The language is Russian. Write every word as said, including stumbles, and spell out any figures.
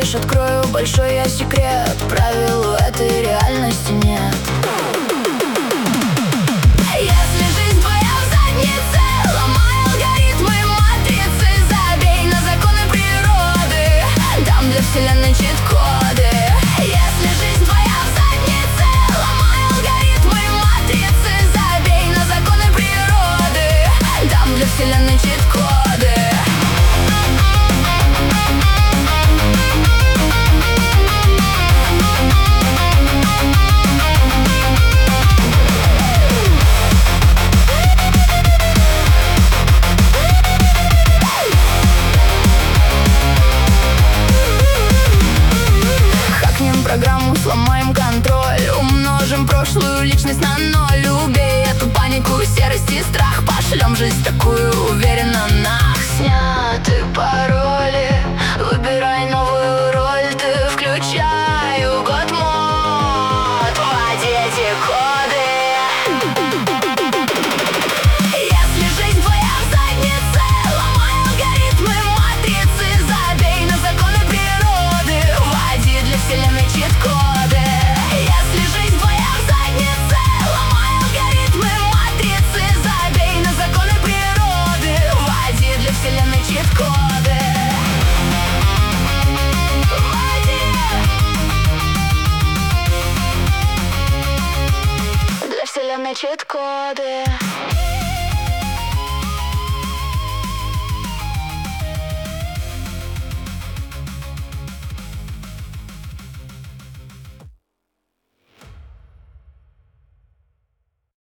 Хочешь, открою большой я секрет: правил у этой реальности нет. Если жизнь твоя в заднице, ломай алгоритмы матрицы, забей на законы природы, дам для вселенной чит-коды. Если жизнь твоя в заднице, ломай алгоритмы матрицы, забей на законы природы, дам для вселенной чит-коды. Программу, сломаем контроль, умножим прошлую личность на ноль. Убей эту панику, серость и страх, пошлем жизнь такую уверенно нах. Сняты пароли, выбирай новую роль, ты включай год мод, вводи эти коды. Если жизнь твоя в заднице, ломай алгоритмы матрицы, забей на законы природы, вводи для вселенной чит-коды. Если жизнь твоя в заднице, ломай алгоритмы матрицы, забей на законы природы, вводи для вселенной чит-коды. Вводи для вселенной чит-коды.